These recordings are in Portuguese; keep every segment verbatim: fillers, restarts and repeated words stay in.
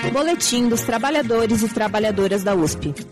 Boletim dos trabalhadores e trabalhadoras da U S P.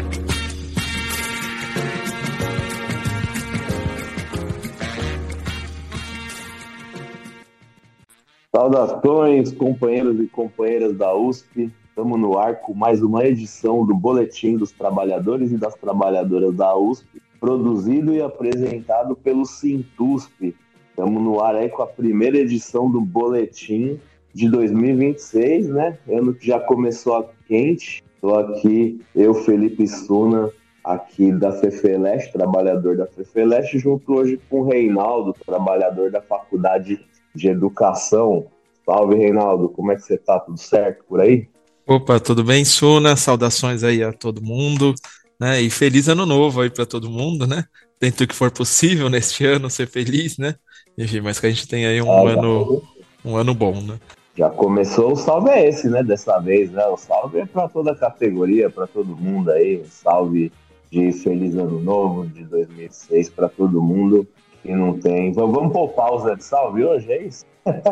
Saudações, companheiros e companheiras da U S P. Estamos no ar com mais uma edição do Boletim dos Trabalhadores e das Trabalhadoras da U S P, produzido e apresentado pelo Sintusp. Estamos no ar aí com a primeira edição do Boletim de dois mil e vinte e seis, né? Ano que já começou quente. Estou aqui, eu, Felipe Suna, aqui da FEFELESH, trabalhador da FEFELESH, junto hoje com o Reinaldo, trabalhador da Faculdade de Educação. Salve, Reinaldo, como é que você tá? Tudo certo por aí? Opa, tudo bem, Suna? Saudações aí a todo mundo, né? E feliz ano novo aí para todo mundo, né? Dentro do que for possível neste ano ser feliz, né? Enfim, mas que a gente tenha aí um Ah, ano, um ano bom, né? Já começou, o salve é esse, né? Dessa vez, né? O salve é para toda a categoria, para todo mundo aí. Um salve de feliz ano novo de dois mil e seis para todo mundo que não tem. Vamos, vamos pôr pausa de salve hoje, é isso?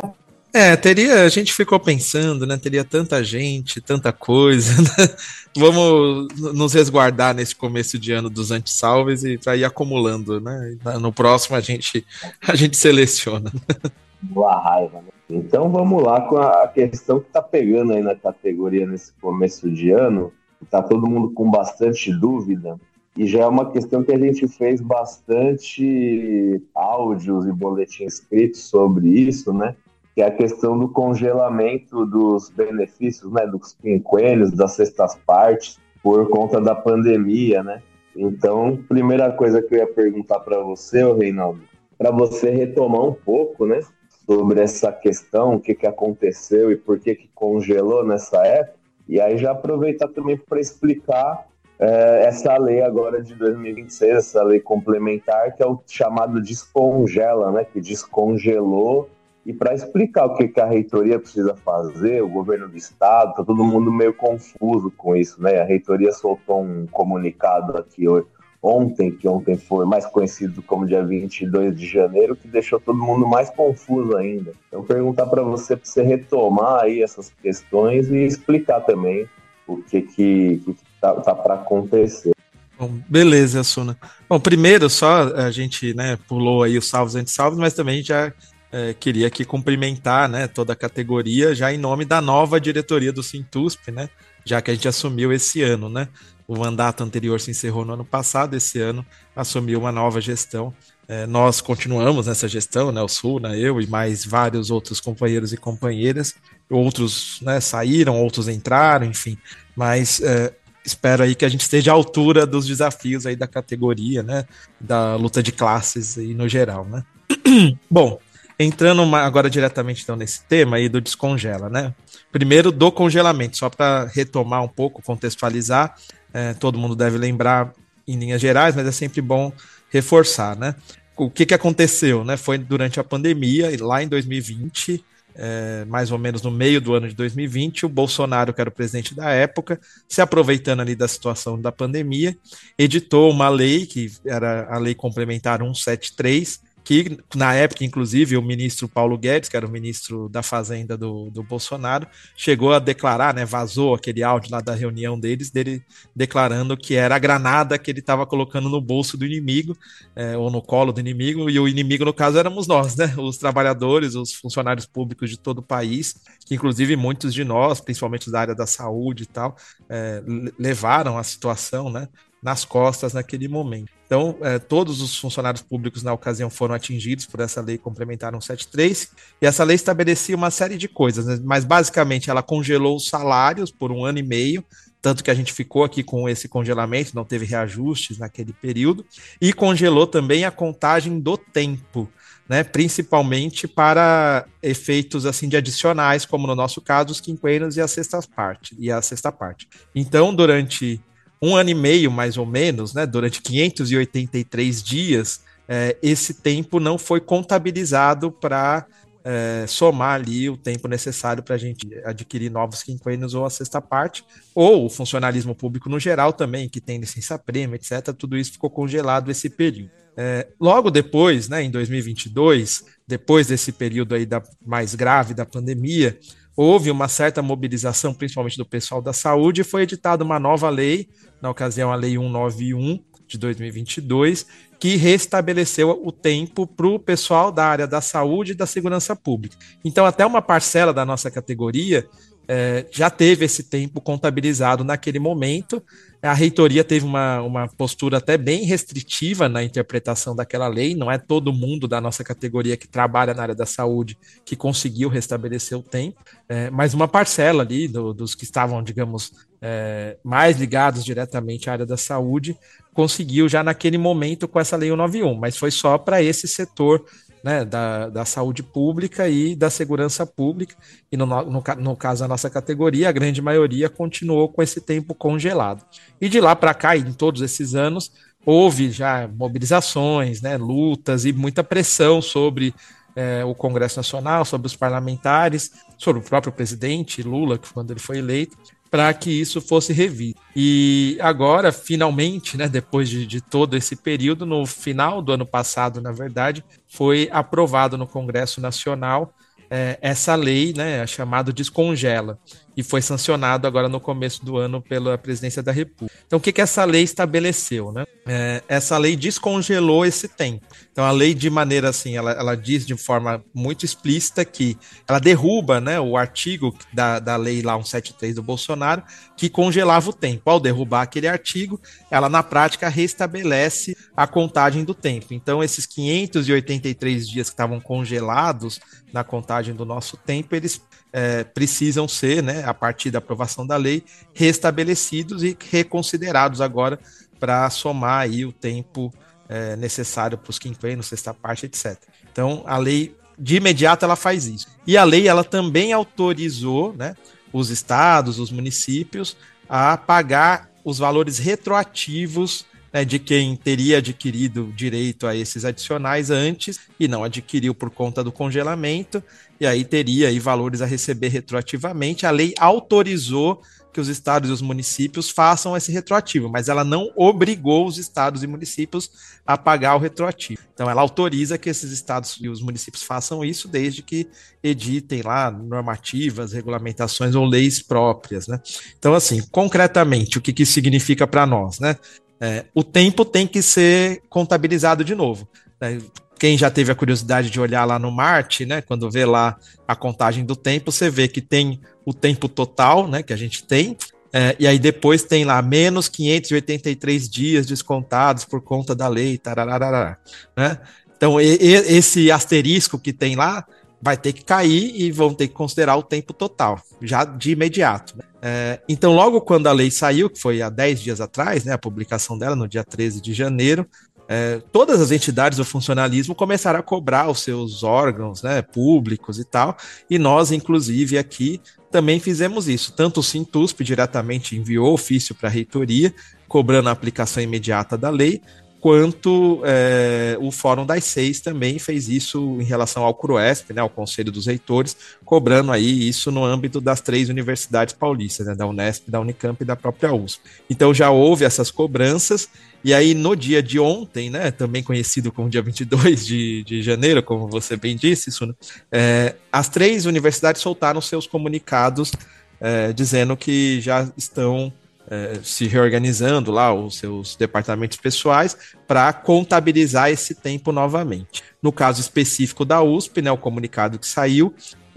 É, teria, a gente ficou pensando, né? Teria tanta gente, tanta coisa, né? Vamos nos resguardar nesse começo de ano dos antissalves e para ir acumulando, né? No próximo a gente, a gente seleciona. Boa raiva, né? Então vamos lá com a questão que tá pegando aí na categoria nesse começo de ano. Tá todo mundo com bastante dúvida. E já é uma questão que a gente fez bastante áudios e boletins escritos sobre isso, né? Que é a questão do congelamento dos benefícios, né, dos quinquênios, das sextas partes, por conta da pandemia, né? Então, primeira coisa que eu ia perguntar para você, Reinaldo, para você retomar um pouco, né, sobre essa questão, o que, que aconteceu e por que, que congelou nessa época, e aí já aproveitar também para explicar é, essa lei agora de dois mil e vinte e seis, essa lei complementar, que é o chamado descongela, né, que descongelou. E para explicar o que, que a reitoria precisa fazer, o governo do estado, está todo mundo meio confuso com isso, né? A reitoria soltou um comunicado aqui ontem, que ontem foi mais conhecido como dia vinte e dois de janeiro, que deixou todo mundo mais confuso ainda. Então, perguntar para você, para você retomar aí essas questões e explicar também o que que, que tá, tá para acontecer. Bom, beleza, Suna. Bom, primeiro só a gente, né, pulou aí os salvos e antissalvos, mas também já É, queria aqui cumprimentar, né, toda a categoria, já em nome da nova diretoria do Sintusp, né, já que a gente assumiu esse ano, né, o mandato anterior se encerrou no ano passado, esse ano assumiu uma nova gestão. É, nós continuamos nessa gestão, né, o Suna, eu e mais vários outros companheiros e companheiras, outros, né, saíram, outros entraram, enfim, mas é, espero aí que a gente esteja à altura dos desafios aí da categoria, né, da luta de classes aí no geral, né. Bom, entrando agora diretamente então nesse tema aí do descongela, né? Primeiro do congelamento, só para retomar um pouco, contextualizar, é, todo mundo deve lembrar em linhas gerais, mas é sempre bom reforçar, né? O que, que aconteceu, né? Foi durante a pandemia, lá em dois mil e vinte, é, mais ou menos no meio do ano de dois mil e vinte, o Bolsonaro, que era o presidente da época, se aproveitando ali da situação da pandemia, editou uma lei, que era a Lei Complementar cento e setenta e três, que na época, inclusive, o ministro Paulo Guedes, que era o ministro da Fazenda do, do Bolsonaro, chegou a declarar, né, vazou aquele áudio lá da reunião deles, dele declarando que era a granada que ele estava colocando no bolso do inimigo, é, ou no colo do inimigo, e o inimigo, no caso, éramos nós, né, os trabalhadores, os funcionários públicos de todo o país, que inclusive muitos de nós, principalmente da área da saúde e tal, é, levaram a situação, né, nas costas naquele momento. Então, eh, todos os funcionários públicos na ocasião foram atingidos por essa lei complementar cento e setenta e três, e essa lei estabelecia uma série de coisas, né? Mas basicamente ela congelou os salários por um ano e meio, tanto que a gente ficou aqui com esse congelamento, não teve reajustes naquele período, e congelou também a contagem do tempo, né, principalmente para efeitos assim de adicionais, como no nosso caso, os quinquênios e a sexta parte, e a sexta parte. Então, durante um ano e meio, mais ou menos, né, durante quinhentos e oitenta e três dias, é, esse tempo não foi contabilizado para é, somar ali o tempo necessário para a gente adquirir novos quinquênios ou a sexta parte, ou o funcionalismo público no geral também, que tem licença-prêmio, etcétera. Tudo isso ficou congelado esse período. É, logo depois, né, em dois mil e vinte e dois, depois desse período aí da, mais grave da pandemia, houve uma certa mobilização, principalmente do pessoal da saúde, e foi editada uma nova lei, na ocasião a Lei cento e noventa e um de dois mil e vinte e dois, que restabeleceu o tempo para o pessoal da área da saúde e da segurança pública. Então, até uma parcela da nossa categoria é, já teve esse tempo contabilizado naquele momento. A reitoria teve uma, uma postura até bem restritiva na interpretação daquela lei, não é todo mundo da nossa categoria que trabalha na área da saúde que conseguiu restabelecer o tempo, é, mas uma parcela ali do, dos que estavam, digamos, é, mais ligados diretamente à área da saúde, conseguiu já naquele momento com essa lei cento e noventa e um, mas foi só para esse setor, né, da, da saúde pública e da segurança pública, e no, no, no caso da nossa categoria, a grande maioria continuou com esse tempo congelado. E de lá para cá, em todos esses anos, houve já mobilizações, né, lutas e muita pressão sobre é, o Congresso Nacional, sobre os parlamentares, sobre o próprio presidente Lula, que quando ele foi eleito, para que isso fosse revisto. E agora, finalmente, né, depois de, de todo esse período, no final do ano passado, na verdade, foi aprovado no Congresso Nacional é, essa lei, né, chamada Descongela, e foi sancionado agora no começo do ano pela Presidência da República. Então, o que, que essa lei estabeleceu, né? É, essa lei descongelou esse tempo. Então, a lei, de maneira assim, ela, ela diz de forma muito explícita que ela derruba, né, o artigo da, da lei lá cento e setenta e três do Bolsonaro, que congelava o tempo. Ao derrubar aquele artigo, ela, na prática, restabelece a contagem do tempo. Então, esses quinhentos e oitenta e três dias que estavam congelados na contagem do nosso tempo, eles é, precisam ser, né, a partir da aprovação da lei, restabelecidos e reconsiderados agora para somar aí o tempo é, necessário para os quinquênios, sexta parte, etcétera. Então, a lei, de imediato, ela faz isso. E a lei, ela também autorizou, né, os estados, os municípios, a pagar os valores retroativos, né, de quem teria adquirido direito a esses adicionais antes e não adquiriu por conta do congelamento, e aí teria aí valores a receber retroativamente. A lei autorizou que os estados e os municípios façam esse retroativo, mas ela não obrigou os estados e municípios a pagar o retroativo. Então ela autoriza que esses estados e os municípios façam isso, desde que editem lá normativas, regulamentações ou leis próprias, né? Então, assim, concretamente, o que, que isso significa para nós, né? É, o tempo tem que ser contabilizado de novo. Né? Quem já teve a curiosidade de olhar lá no Marte, né, quando vê lá a contagem do tempo, você vê que tem o tempo total, né, que a gente tem, é, e aí depois tem lá menos quinhentos e oitenta e três dias descontados por conta da lei, tarararara, né? Então, e, e, esse asterisco que tem lá vai ter que cair e vão ter que considerar o tempo total, já de imediato. Né? É, então, logo quando a lei saiu, que foi há dez dias atrás, né, a publicação dela no dia treze de janeiro, é, todas as entidades do funcionalismo começaram a cobrar os seus órgãos, né, públicos e tal, e nós, inclusive, aqui também fizemos isso. Tanto o Sintusp diretamente enviou ofício para a reitoria, cobrando a aplicação imediata da lei, quanto é, o Fórum das Seis também fez isso em relação ao CRUESP, né, ao Conselho dos Reitores, cobrando aí isso no âmbito das três universidades paulistas, né, da Unesp, da Unicamp e da própria U S P. Então já houve essas cobranças, e aí no dia de ontem, né, também conhecido como dia vinte e dois de, de janeiro, como você bem disse, Suna, é, as três universidades soltaram seus comunicados é, dizendo que já estão É, se reorganizando lá os seus departamentos pessoais para contabilizar esse tempo novamente. No caso específico da U S P, né, o comunicado que saiu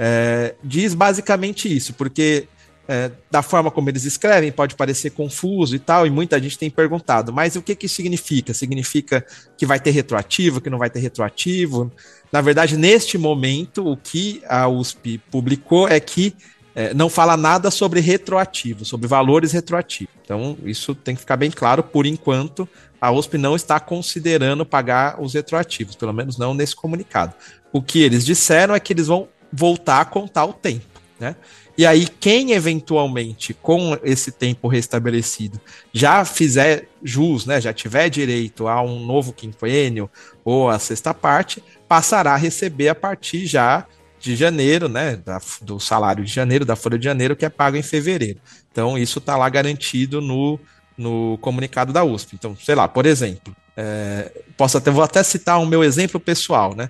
é, diz basicamente isso, porque é, da forma como eles escrevem pode parecer confuso e tal, e muita gente tem perguntado, mas o que que significa? Significa que vai ter retroativo, que não vai ter retroativo? Na verdade, neste momento, o que a U S P publicou é que É, não fala nada sobre retroativo, sobre valores retroativos. Então, isso tem que ficar bem claro. Por enquanto, a U S P não está considerando pagar os retroativos, pelo menos não nesse comunicado. O que eles disseram é que eles vão voltar a contar o tempo, né? E aí, quem eventualmente, com esse tempo restabelecido, já fizer jus, né, já tiver direito a um novo quinquênio ou a sexta parte, passará a receber a partir já de janeiro, né, da, do salário de janeiro, da folha de janeiro, que é pago em fevereiro. Então, isso está lá garantido no, no comunicado da U S P. Então, sei lá, por exemplo, é, posso até, vou até citar o meu exemplo pessoal, né?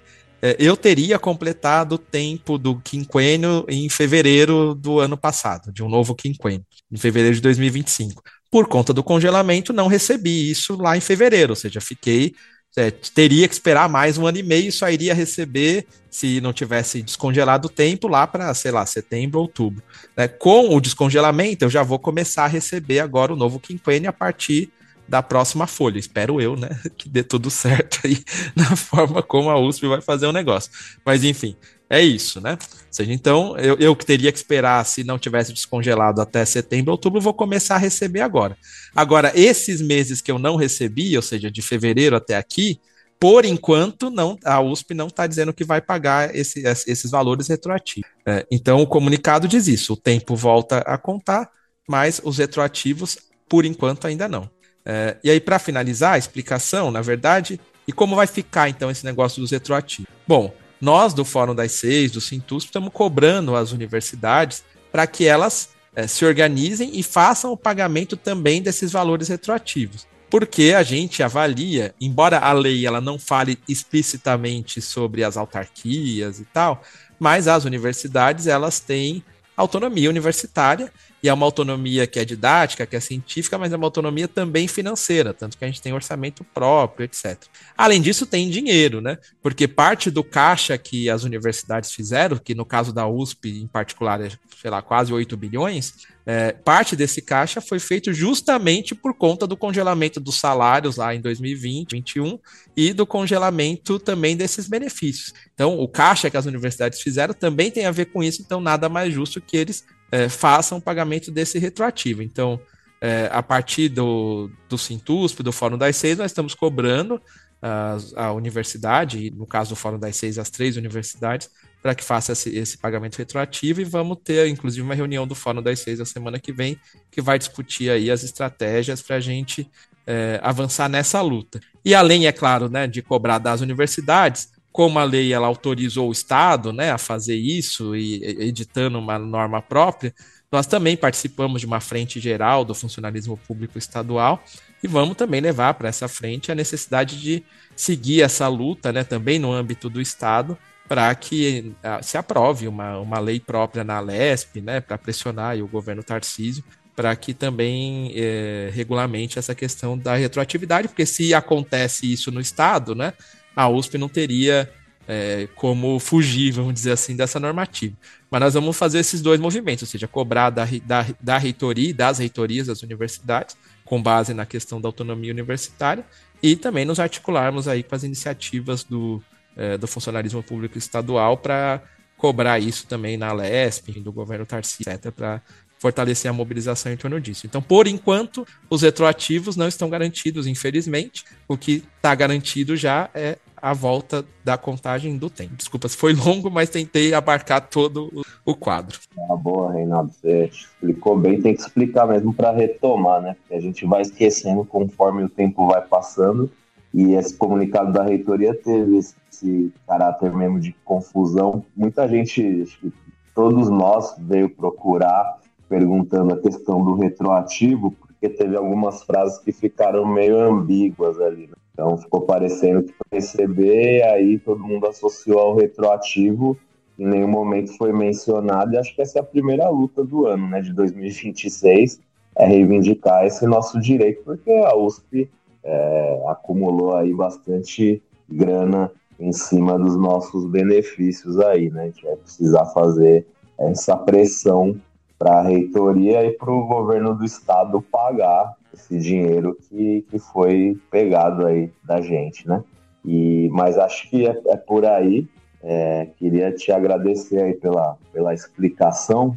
é, eu teria completado o tempo do quinquênio em fevereiro do ano passado, de um novo quinquênio, em fevereiro de dois mil e vinte e cinco. Por conta do congelamento, não recebi isso lá em fevereiro, ou seja, fiquei, é, teria que esperar mais um ano e meio, só iria receber, se não tivesse descongelado o tempo, lá para, sei lá, setembro, outubro. Né? Com o descongelamento, eu já vou começar a receber agora o novo quinquênio a partir da próxima folha, espero eu, né, que dê tudo certo aí na forma como a U S P vai fazer o negócio. Mas enfim, é isso, né? Ou seja, então, eu, eu que teria que esperar, se não tivesse descongelado até setembro, outubro, vou começar a receber agora. Agora, esses meses que eu não recebi, ou seja, de fevereiro até aqui, por enquanto, não, a U S P não está dizendo que vai pagar esse, esses valores retroativos. É, então, o comunicado diz isso, o tempo volta a contar, mas os retroativos, por enquanto, ainda não. É, e aí, para finalizar a explicação, na verdade, e como vai ficar, então, esse negócio dos retroativos? Bom, nós do Fórum das Seis, do Sintusp, estamos cobrando as universidades para que elas é, se organizem e façam o pagamento também desses valores retroativos. Porque a gente avalia, embora a lei ela não fale explicitamente sobre as autarquias e tal, mas as universidades elas têm autonomia universitária, e é uma autonomia que é didática, que é científica, mas é uma autonomia também financeira, tanto que a gente tem orçamento próprio, etcétera. Além disso, tem dinheiro, né? Porque parte do caixa que as universidades fizeram, que no caso da U S P em particular é, sei lá, quase oito bilhões, é, parte desse caixa foi feito justamente por conta do congelamento dos salários lá em dois mil e vinte, dois mil e vinte e um e do congelamento também desses benefícios. Então, o caixa que as universidades fizeram também tem a ver com isso, então nada mais justo que eles é, façam o pagamento desse retroativo. Então, é, a partir do, do Sintusp, do Fórum das Seis, nós estamos cobrando a, a universidade, e no caso do Fórum das Seis, as três universidades, para que faça esse, esse pagamento retroativo, e vamos ter, inclusive, uma reunião do Fórum das Seis a semana que vem, que vai discutir aí as estratégias para a gente é, avançar nessa luta. E além, é claro, né, de cobrar das universidades, como a lei ela autorizou o Estado, né, a fazer isso e editando uma norma própria, nós também participamos de uma frente geral do funcionalismo público estadual e vamos também levar para essa frente a necessidade de seguir essa luta, né, também no âmbito do Estado, para que uh, se aprove uma, uma lei própria na Alesp, né, para pressionar aí o governo Tarcísio, para que também eh, regulamente essa questão da retroatividade, porque se acontece isso no Estado, né, a U S P não teria é, como fugir, vamos dizer assim, dessa normativa. Mas nós vamos fazer esses dois movimentos, ou seja, cobrar da, da, da reitoria e das reitorias das universidades, com base na questão da autonomia universitária, e também nos articularmos aí com as iniciativas do, é, do funcionalismo público estadual para cobrar isso também na Alesp, do governo Tarcísio, etcétera, para fortalecer a mobilização em torno disso. Então, por enquanto, os retroativos não estão garantidos, infelizmente. O que está garantido já é a volta da contagem do tempo. Desculpa se foi longo, mas tentei abarcar todo o quadro. Ah, boa, Reinaldo. Você explicou bem, tem que explicar mesmo para retomar, né? Porque a gente vai esquecendo conforme o tempo vai passando. E esse comunicado da reitoria teve esse caráter mesmo de confusão. Muita gente, acho que todos nós, veio procurar perguntando a questão do retroativo, porque teve algumas frases que ficaram meio ambíguas ali, né? Então ficou parecendo que para receber, aí todo mundo associou ao retroativo, em nenhum momento foi mencionado, e acho que essa é a primeira luta do ano, né, de dois mil e vinte e seis, é reivindicar esse nosso direito, porque a U S P é, acumulou aí bastante grana em cima dos nossos benefícios aí, né? A gente vai precisar fazer essa pressão para a reitoria e para o governo do estado pagar esse dinheiro que, que foi pegado aí da gente, né? E, mas acho que é, é por aí. É, queria te agradecer aí pela, pela explicação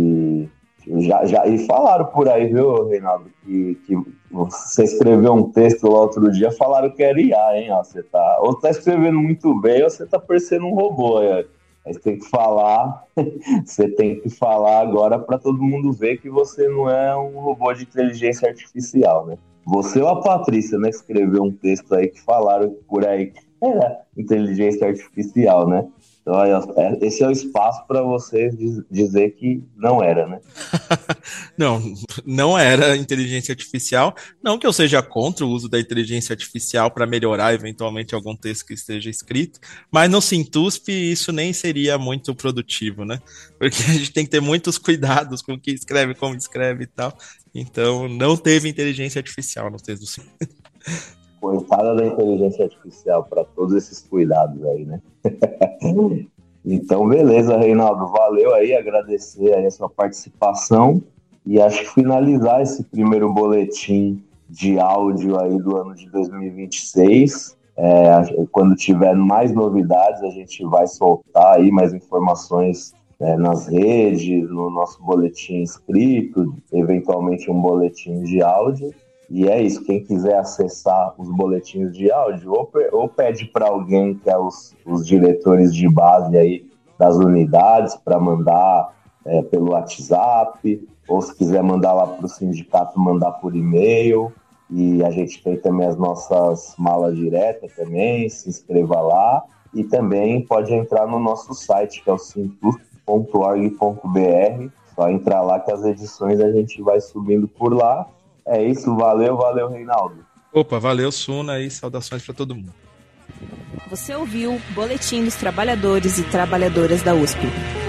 e já, já e falaram por aí, viu, Reinaldo, que, que você escreveu um texto lá outro dia, falaram que era I A, hein? Ó, você tá, ou tá escrevendo muito bem ou você tá parecendo um robô, é. Aí você tem que falar, você tem que falar agora para todo mundo ver que você não é um robô de inteligência artificial, né? Você ou a Patrícia, né, escreveu um texto aí que falaram por aí É, inteligência artificial, né? Então, olha, esse é o espaço para você diz- dizer que não era, né? Não, não era inteligência artificial. Não que eu seja contra o uso da inteligência artificial para melhorar eventualmente algum texto que esteja escrito, mas no Sintusp isso nem seria muito produtivo, né? Porque a gente tem que ter muitos cuidados com o que escreve, como escreve e tal. Então, não teve inteligência artificial no texto do Sintusp. Coitada da inteligência artificial para todos esses cuidados aí, né? Então, beleza, Reinaldo. Valeu aí, agradecer aí a sua participação e acho que finalizar esse primeiro boletim de áudio aí do ano de dois mil e vinte e seis. É, quando tiver mais novidades, a gente vai soltar aí mais informações é, nas redes, no nosso boletim escrito, eventualmente um boletim de áudio. E é isso, quem quiser acessar os boletins de áudio, ou, ou pede para alguém que é os, os diretores de base aí das unidades para mandar é, pelo WhatsApp, ou se quiser mandar lá para o sindicato, mandar por e-mail. E a gente tem também as nossas malas diretas também, se inscreva lá. E também pode entrar no nosso site, que é o sintusp ponto org ponto br. Só entrar lá que as edições a gente vai subindo por lá. É isso, valeu, valeu, Reinaldo. Opa, valeu, Suna, e saudações para todo mundo. Você ouviu o Boletim dos Trabalhadores e Trabalhadoras da U S P.